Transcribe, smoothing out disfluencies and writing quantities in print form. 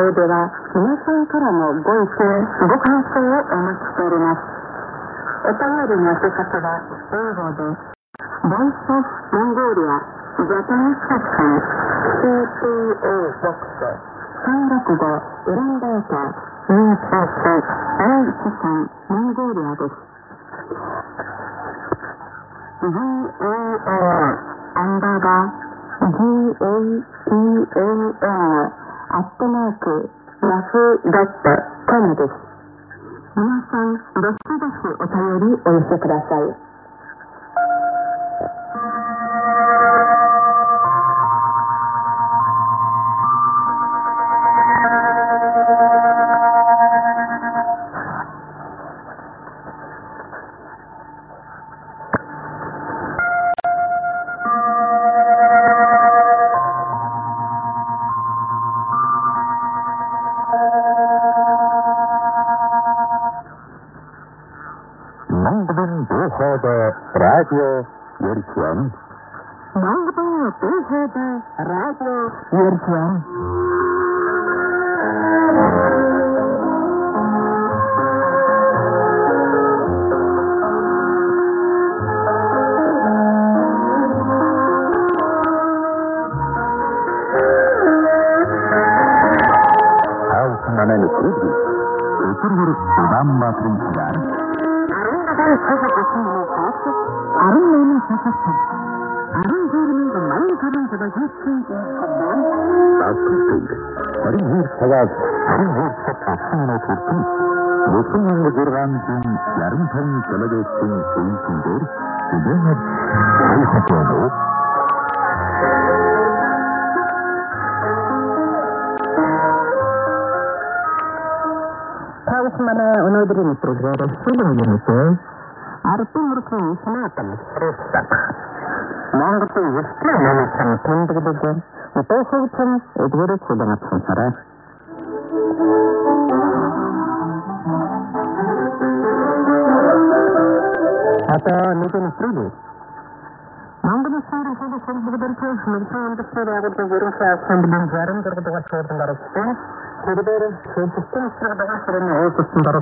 では皆さんからのご意見、ご感想をお待ちしております。お便りの宛先は英語でボイスオブモンゴリアジャパンセッション CPO ボックス365ウランバータ223モンゴリアです。GAN @yahoo.com です。皆さん、どしどしお便りお寄せください。 Radio Yersian. Mangabang BHD Radio Yersian. Namen Kudri. Itu Udam Matrim Sadar. Arun Leni Sakasa. Arun Gurmi the Mayan Karan to the History of Kabban. That's good. Harin Sagat, Harin Sakasana Turki. Looking on the Gurvan in Yarin Tang Television in there, they had Sakano. Mana onoidri ni programa sudah menyusul. Arti mereka senatan rusak. Mengapa justru menekan pintu begitu? Itu hukum itu sudah sengsara. Atau mungkin itu. Mungkin saya begitu mereka untuk saya bergurau sambil jalan terus terus terus. Jadi sistem sudah sering